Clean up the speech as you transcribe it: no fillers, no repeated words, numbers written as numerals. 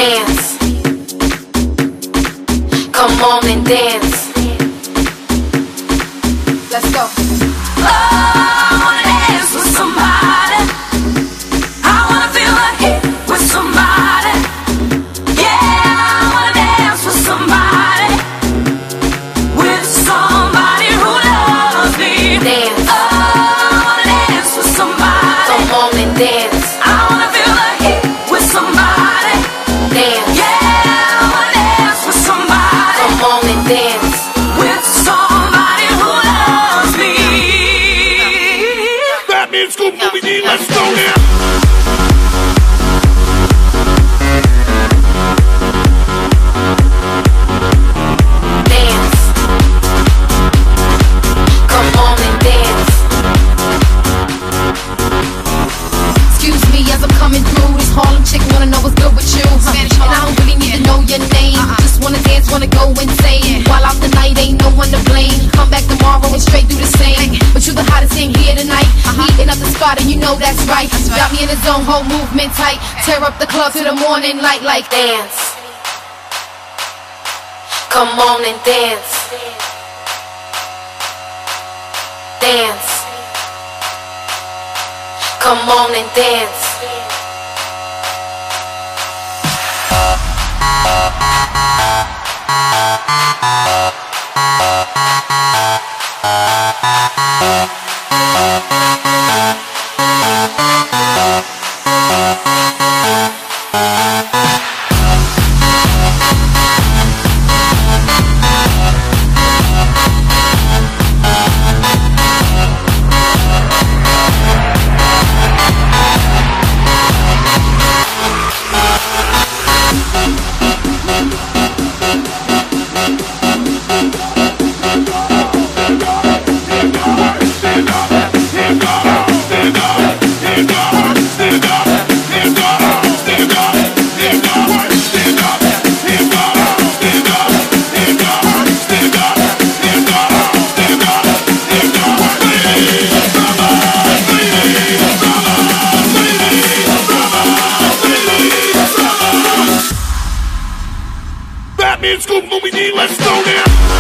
Dance. Come on and dance. Let's go. Oh, I wanna dance with somebody. I wanna feel a hit with somebody. Yeah, I wanna dance with somebody. With somebody who loves me. Dance. Oh, I wanna dance with somebody. Come on and dance. I wanna feel a hit with somebody. Dance. Yeah, I wanna dance with somebody. Come on and dance. With somebody who loves me. Batman, Scoop, Movie D, let's go now. Dance. Come on and dance. Excuse me as I'm coming through. This Harlem chick wanna know what's good with you. And I don't really need to know your name. Just wanna dance, wanna go insane. While out the night, ain't no one to blame. Come back tomorrow and straight do the same. But you the hottest thing here tonight. Heating up the spot and you know that's right. Got me in the zone, whole movement tight. Tear up the club to the morning light like Dance. Come on and dance. Dance. Come on and dance. Batman, Scoop, Movie D, let's go now.